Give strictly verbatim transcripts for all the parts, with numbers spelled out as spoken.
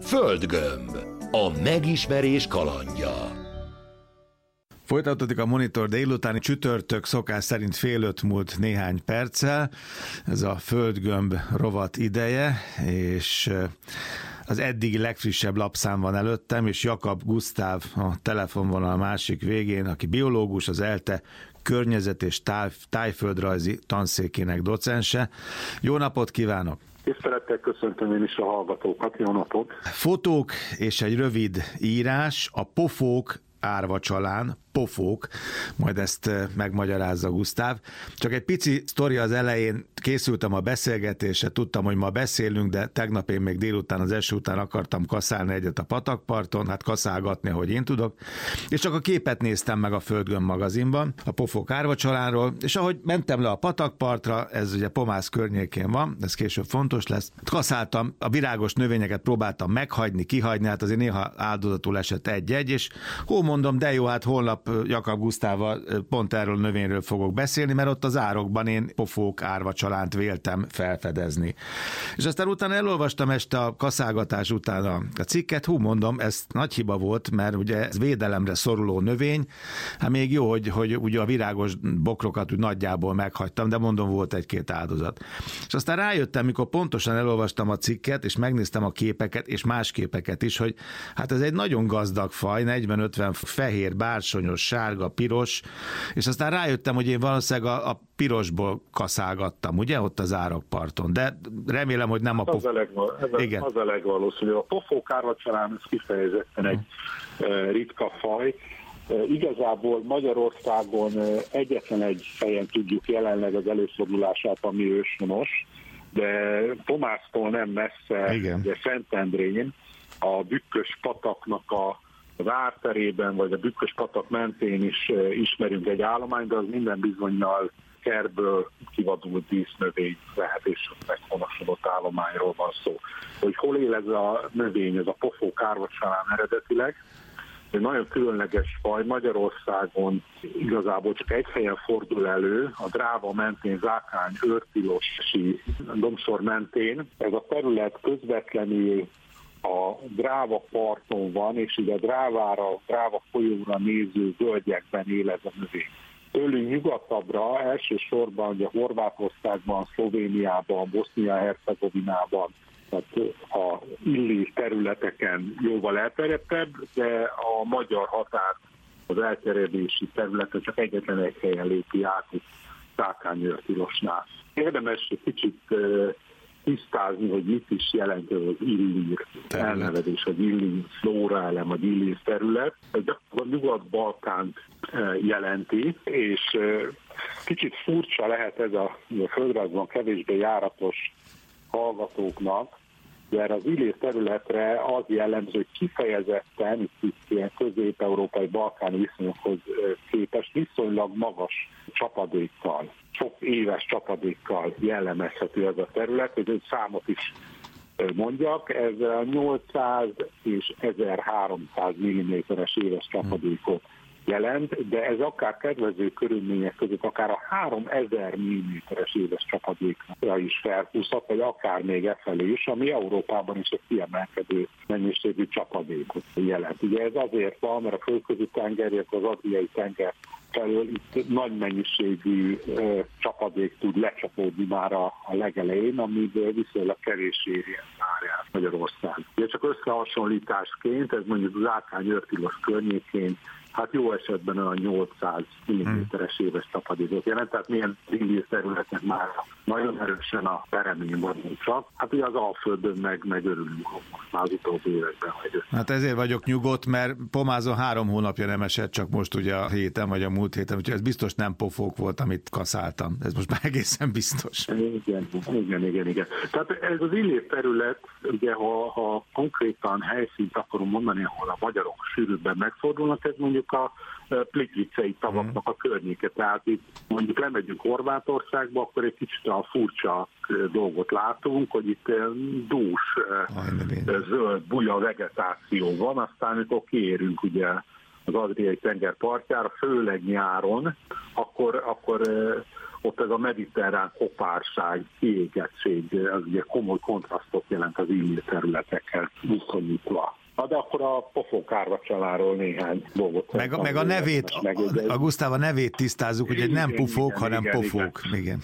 Földgömb. A megismerés kalandja. Folytatódik a Monitor délutáni csütörtök, szokás szerint fél öt múlt néhány perccel. Ez a Földgömb rovat ideje, és az eddigi legfrissebb lapszám van előttem, és Jakab Gusztáv a telefonvonal másik végén, aki biológus, az ELTE környezet- és táj, tájföldrajzi tanszékének docense. Jó napot kívánok! Tisztelettel köszöntöm én is a hallgatókat, jó napot! Fotók és egy rövid írás, a pofók árvacsalán, pofók, majd ezt megmagyarázza Gusztáv. Csak egy pici sztori az elején, készültem a beszélgetésre, tudtam, hogy ma beszélünk, de tegnap én még délután az eső után akartam kaszálni egyet a patakparton, hát kaszálgatni, ahogy én tudok, és csak a képet néztem meg a Földgömb magazinban, a pofók árvacsalánról, és ahogy mentem le a patakpartra, ez ugye Pomász környékén van, ez később fontos lesz, kaszáltam, a virágos növényeket próbáltam meghagyni, kihagyni, hát azért néha áldozatul esett egy-egy, és hó mondom, de jó, hát holnap Jakab Gusztával pont erről a növényről fogok beszélni, mert ott az árokban én pofók árvacsalánt véltem felfedezni. És aztán utána elolvastam este a kaszálgatás után a cikket, hú mondom, ez nagy hiba volt, mert ugye ez védelemre szoruló növény, hát még jó, hogy, hogy ugye a virágos bokrokat úgy nagyjából meghagytam, de mondom, volt egy-két áldozat. És aztán rájöttem, mikor pontosan elolvastam a cikket, és megnéztem a képeket, és más képeket is, hogy hát ez egy nagyon gazdag faj, negyven-ötven fehér, bársonyos, sárga, piros, és aztán rájöttem, hogy én valószínűleg a, a pirosból kaszálgattam, ugye, ott az árokparton, de remélem, hogy nem a pof... az, a legval... ez Igen. az a legvalószínűbb. A pofók árvacsalán ez kifejezetten egy hmm. ritka faj. Igazából Magyarországon egyetlen egy helyen tudjuk jelenleg az előfordulását, ami őshonos, de Pomásztól nem messze, ugye Szentendrén, a Bükkös pataknak a az árterében, vagy a Bükkös patak mentén is ismerünk egy állományt, de az minden bizonnyal kertből kivadult dísznövény lehet, és meghonosodott állományról van szó. Hogy hol él ez a növény, ez a pofók árvacsalán eredetileg, egy nagyon különleges faj, Magyarországon igazából csak egy helyen fordul elő, a Dráva mentén, Zákány, Őrtilosi, Domsor mentén. Ez a terület közvetlenül a Dráva parton van, és ide a Drávára, a Dráva folyóra néző völgyekben él ez a növény. Tőlünk nyugatabbra, elsősorban ugye Horvátországban, Szlovéniában, Bosznia-Hercegovinában, tehát a illi területeken jóval elterjedtebb, de a magyar határ az elterjedési területen csak egyetlen egy helyen lépi át, itt Zákány-Őrtilosnál. Érdemes egy kicsit tisztázni, hogy mit is jelent az illír elnevezés, az illír flóra elem, vagy illír terület. Ez a Nyugat-Balkánt jelenti, és kicsit furcsa lehet ez a, a földrajzban kevésbé járatos hallgatóknak, de erre az illír területre az jellemző, hogy kifejezetten itt ilyen közép-európai balkáni viszonyokhoz képest viszonylag magas csapadékkal, sok éves csapadékkal jellemezhető ez a terület, hogy egy számot is mondjak, ez nyolcszáz és ezerháromszáz milliméteres éves csapadékot jelent, de ez akár kedvező körülmények között akár a háromezer milliméteres éves csapadékra is felhúzhat, vagy akár még e felé is, ami Európában is egy kiemelkedő mennyiségű csapadékot jelent. Ugye ez azért van, mert a Földközi tenger, az Adriai tenger felől itt nagy mennyiségű uh, csapadék tud lecsapódni már a, a legelején, amiből viszonylag kevés éri várját Magyarország. Ugye csak összehasonlításként, ez mondjuk Zákány-Őrtilos környékén, hát jó esetben olyan nyolcszáz milliméteres éves csapadékot jelent, tehát milyen illír területek már nagyon erősen a peremén vagyunk csak. Hát ugye az Alföldön meg, meg örülünk már az utóbbi években. Hogy hát ezért vagyok nyugodt, mert Pomázon három hónapja nem esett, csak most ugye a héten vagy a múlt héten, úgyhogy ez biztos nem pofók volt, amit kaszáltam. Ez most már egészen biztos. Igen, igen, igen, igen. Tehát ez az illír terület, ugye ha, ha konkrétan helyszínt akarunk mondani, ahol a magyarok sűrűbben megfordulnak, ez mondjuk a plitvicei tavaknak a környéke. Tehát itt mondjuk lemegyünk Horvátországba, akkor egy kicsit a furcsa dolgot látunk, hogy itt dús, zöld, buja vegetáció van, aztán amikor kiérünk ugye az Adriai tenger partjára, főleg nyáron, akkor, akkor ott ez a mediterrán kopárság, kiégettség, az ugye komoly kontrasztot jelent az illő területekkel viszonyítva. De akkor a pofók árvacsaláról néhány dolgot. Meg, a, meg a nevét, a, a Gusztáv, a nevét tisztázzuk, hogy egy nem pufók, igen, hanem igen, pofók. Igen. Igen.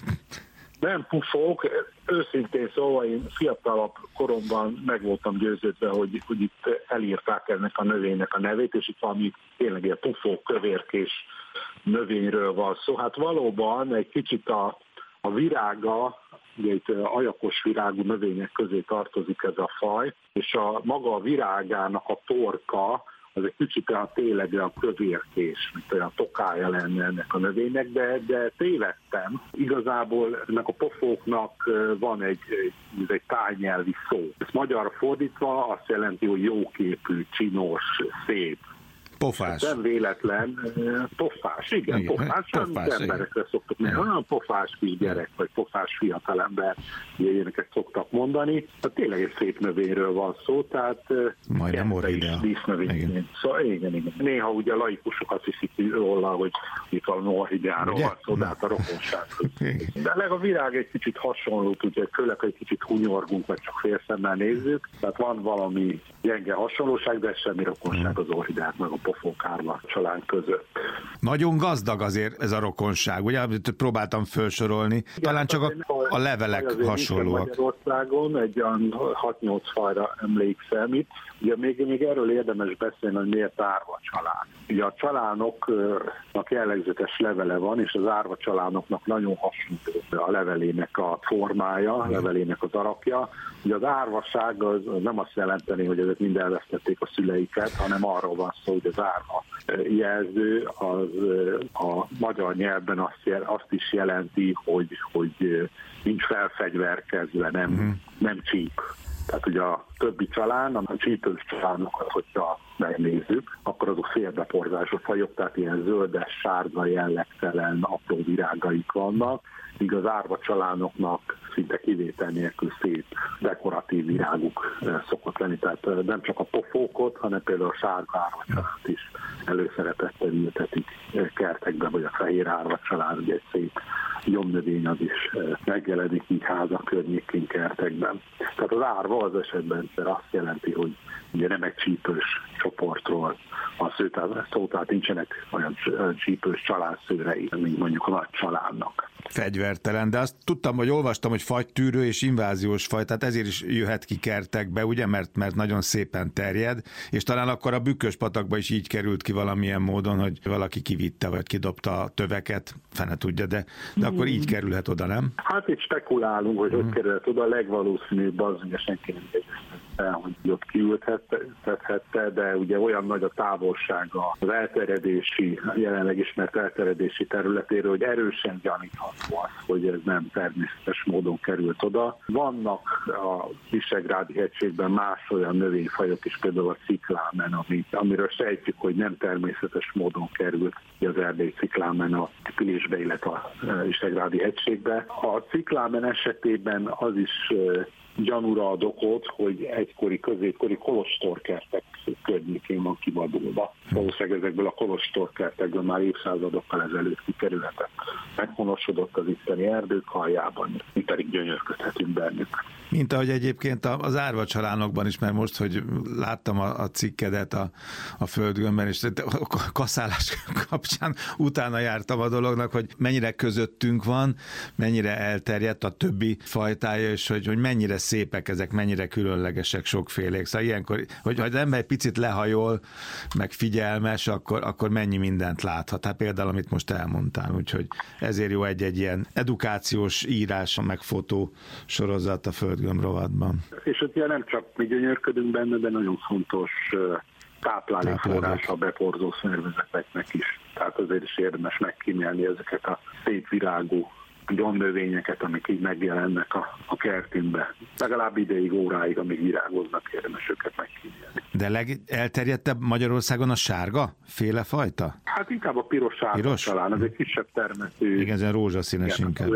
Nem pufók, őszintén szóval én fiatalabb koromban meg voltam győződve, hogy, hogy itt elírták ennek a növénynek a nevét, és itt valami tényleg ilyen pufók, kövérkés növényről van szó. Hát valóban egy kicsit a, a virága, ugye itt ajakos virágú növények közé tartozik ez a faj, és a maga a virágának a torka, az egy kicsit olyan tényleg olyan kövérkés, mint olyan tokája lenne ennek a növénynek, de, de tévedtem. Igazából ennek a pofóknak van egy, egy tájnyelvi szó. Ez magyar fordítva azt jelenti, hogy jóképű, csinos, szép. Pofás. Nem véletlen, pofás, igen, igen pofás, pofás amit emberekre szoktuk mondani, olyan pofás kisgyerek, vagy pofás fiatalember, ilyeneket szoktak mondani. Hát tényleg egy szép növényről van szó, tehát majdnem orchidea. Dísznövény. Szóval igen, igen. Néha ugye a laikusok azt hiszik róla, hogy itt valami orchideáról van szó, de hát a rokonsághoz. De leg a virág egy kicsit hasonló, ugye főleg egy kicsit hunyorgunk, vagy csak félszemmel nézzük, tehát van valami gyenge hasonlóság, de semmi rokonság az orchideák meg a pofók árvacsalán között. Nagyon gazdag azért ez a rokonság, ugye? Próbáltam felsorolni, talán csak a, a levelek hasonlóak. Magyarországon egy olyan hat-nyolc fajra emlékszem itt. Ugye még, még erről érdemes beszélni, hogy miért árvacsalán. Ugye a csalánoknak jellegzetes levele van, és az árvacsalánoknak nagyon hasonló a levelének a formája, a levelének az alakja. Ugye az árvaság az nem azt jelenteni, hogy ezek mind elvesztették a szüleiket, hanem arról van szó, hogy az árva jelző az a magyar nyelvben azt, jel, azt is jelenti, hogy, hogy nincs felfegyverkezve, nem, uh-huh. nem csíp. Tehát ugye a többi csalán, a csípős csalánokat, hogyha megnézzük, akkor azok félbeporzású fajok, tehát ilyen zöldes, sárga, jellegtelen, apró virágaik vannak, míg az árva csalánoknak szinte kivétel nélkül szép dekoratív viráguk szokott lenni. Tehát nem csak a pofókot, hanem például a sárga árvacsalánt is előszeretettel ültetik kertekbe, vagy a fehér árvacsalán, ugye egy szép gyomnövény az is megjelenik így házak környékén, kertekben. Tehát az árva az esetben azt jelenti, hogy ugye nem egy csípős csoportról a szó, tehát nincsenek olyan csípős csalánszőrei, mint mondjuk a nagy csalánnak. Fegyvertelen, de azt tudtam, hogy olvastam, hogy fagytűrő és inváziós faj, tehát ezért is jöhet ki kertekbe, ugye, mert, mert nagyon szépen terjed, és talán akkor a Bükkös-patakba is így került ki valamilyen módon, hogy valaki kivitte, vagy kidobta a töveket, fene tudja, de, de akkor így kerülhet oda, nem? Hát itt spekulálunk, hogy hogy kerülhet oda, a legvalószínűbb az, ugye senki nem el, hogy ott kiülthette, de ugye olyan nagy a távolsága az elterjedési, jelenleg ismert elterjedési területéről, hogy erősen gyanítható az, hogy ez nem természetes módon került oda. Vannak a Visegrádi hegységben más olyan növényfajok is, például a ciklámen, ami, amiről sejtjük, hogy nem természetes módon került az erdélyi ciklámen a Pilisbe, illetve a Visegrádi hegységbe. A ciklámen esetében az is gyanúra ad okot, hogy egykori, középkori kolostorkertek környékén van kivadulva. Valószínűleg ezekből a kolostorkertekből már évszázadokkal ezelőtt kikerülhetett. Meghonosodott az itteni erdők aljában, mi pedig gyönyörködhetünk bennük. Mint ahogy egyébként az árvacsalánokban is, mert most, hogy láttam a, a cikkedet a, a Földgömbben, és a kaszálás kapcsán utána jártam a dolognak, hogy mennyire közöttünk van, mennyire elterjedt a többi fajtája, és hogy, hogy mennyire szépek ezek, mennyire különlegesek, sokfélék. Szóval ilyenkor, hogy ha az ember egy picit lehajol, meg figyelmes, akkor, akkor mennyi mindent láthat. Hát például, amit most elmondtál, úgyhogy ezért jó egy-egy ilyen edukációs írás, meg fotó sorozat a Földgömb rovatban. És ott nem csak mi gyönyörködünk benne, de nagyon fontos táplálékforrás a beporzó szervezeteknek is. Tehát azért is érdemes megkímélni ezeket a szép virágú gyomnövényeket, amik így megjelennek a, a kertünkbe. Legalább ideig, óráig, amíg virágoznak, érdemes őket megkímélni. De legelterjedtebb Magyarországon a sárga féle fajta? Hát inkább a piros sárga piros? Talán, ez egy kisebb termetű. Igen, ez egy rózsaszínes inkább. Ez egy kisebb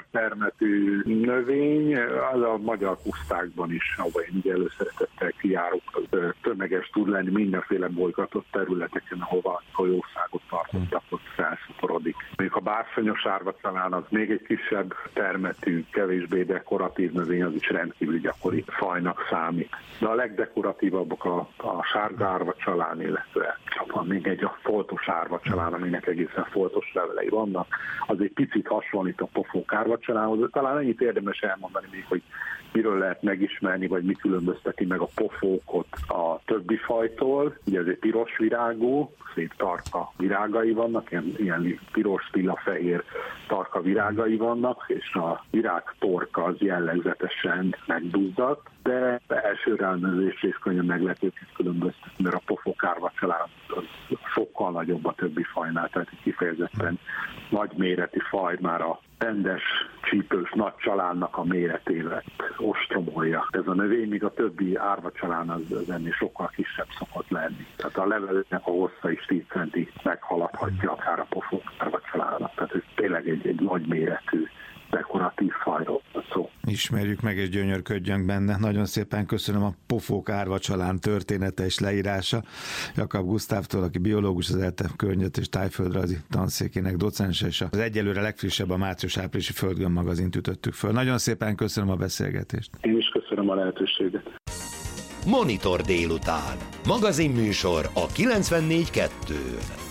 termetű növény, az a magyar pusztákban is, ahol én ugye előszeretettel kijárok, tömeges tud lenni mindenféle bolygatott területeken, ahova folyószágot tartottak, ott felszaporodik. Még a bársonyos árvacsalán az még egy kisebb termetű, kevésbé dekoratív növény, az is rendkívül gyakori fajnak számít. De a legdekoratívabbak a, a sárga árvacsalán, illetve van még egy a foltos árvacsalán, aminek egészen foltos levelei vannak. Az egy picit hasonlít a pofók árvacsalához, talán ennyit érdemes elmondani még, hogy miről lehet megismerni, vagy mi különbözteti meg a pofókot a többi fajtól. Ugye ez egy piros virágú, szép tarka virágai vannak, ilyen, ilyen piros, lila, fehér tarka virágai vannak, és a virág torka az jellegzetesen megduzzadt, de első ránézésre is könnyen meg lehet őket különböztetni, mert a pofók árvacsalán sokkal nagyobb a többi fajnál, tehát kifejezetten nagy méretű faj, már a rendes, csípős nagy csalánnak a méretével ostromolja. Ez a növény, míg a többi árvacsalán az, az ennél sokkal kisebb szokott lenni. Tehát a leveleknek a hossza is tíz centi meghaladhatja akár a pofók árvacsalának. Tehát ez tényleg egy, egy nagy méretű dekoratív fajról szó. Ismerjük meg és gyönyörködjünk benne. Nagyon szépen köszönöm a pofók árvacsalán története és leírása. Jakab Gusztávtól, aki biológus, az E L T E környezet és tájföldrajzi tanszékének docense, és az egyelőre legfrissebb a március-áprilisi Földgömb magazint ütöttük föl. Nagyon szépen köszönöm a beszélgetést. Én is köszönöm a lehetőséget. Monitor délután. Magazinműsor a kilencvennégy kettő.